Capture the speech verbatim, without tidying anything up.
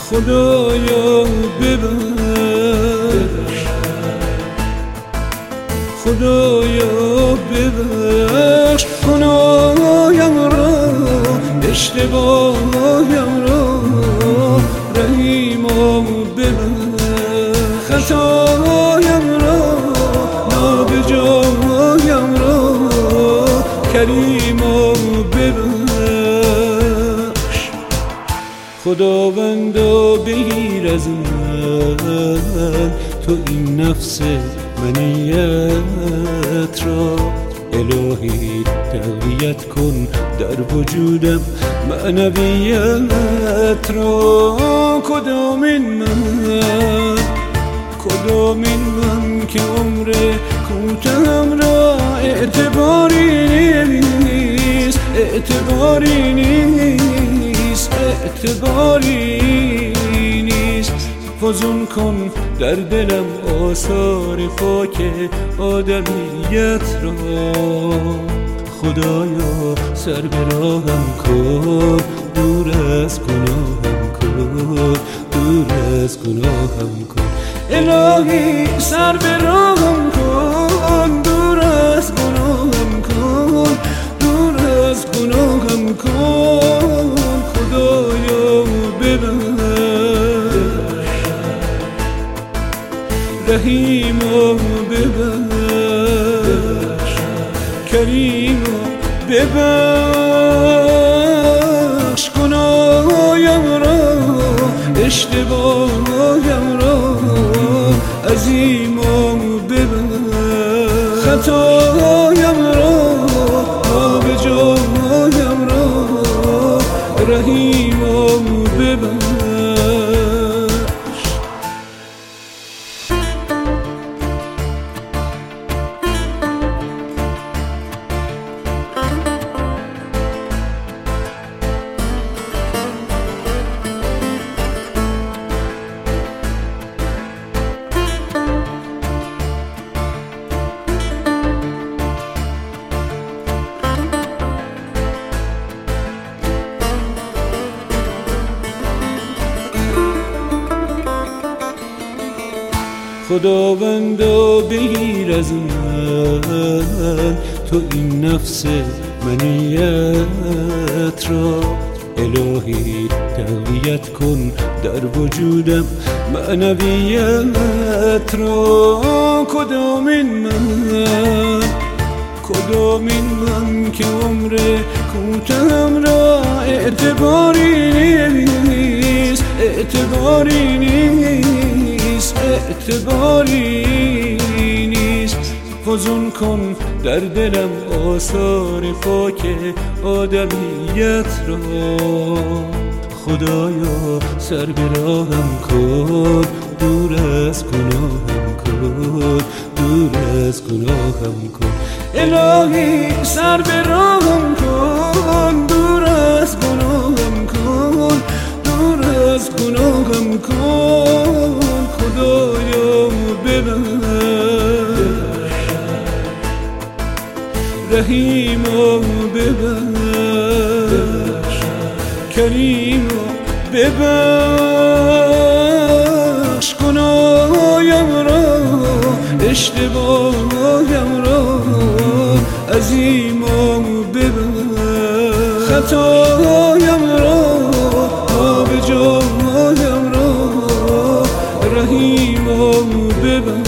خدایا ببخش، خدایا ببخش گناهیم را، اشتباهیم را، رحیما ببخش خطایم را، نابجایم را، کریما ببخش. خداوندا بگیر از من تو این نفس منیت را، الهی تقویت کن در وجودم معنویت را. کدامین من، کدامین من که عمر کوتاهم را اعتباری نیست، اعتباری نیست، اعتباری نیست. فزون کن در دلم آثار خاک آدمیت را. خدایا سر به راهم کن، دور از گناهم کن، دور از گناهم کن. الهی سر به راهم کن، دور از گناهم کن، دور از گناهم کن. خدایا ببخش، رحیما ببخش، کریما ببخش گناهیم را، اشتباهیم را، عظیما ببخش خطایم را، نابجایم را، رحیما ببخش. خداوندا بگیر از من تو این نفس منیت را، الهی تقویت کن در وجودم معنویت را. کدامین من، کدامین من که عمر کوتاهم را اعتباری نیست، اعتباری نیست، اعتباری نیست. فزون کن در دلم آثار خاک آدمیت را. خدایا سر به راهم کن، دور از گناهم کن، دور از گناهم کن. الهی سر به راهم کن، دور از گناهم کن، دور از گناهم کن. خدایا ببخش، رحیما ببخش، کریما ببخش گناهیم را، اشتباهیم را، عظیما ببخش خطایم را، نابجایم را، رحیما ببخش.